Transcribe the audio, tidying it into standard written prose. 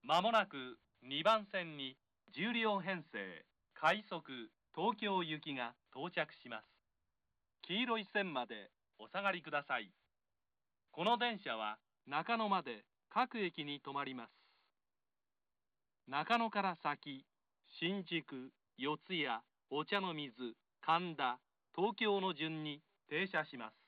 まもなく2番線に10両編成快速東京行きが到着します。黄色い線までお下がりください。この電車は中野まで各駅に停まります。中野から先、新宿、四谷、お茶の水、神田、東京の順に停車します。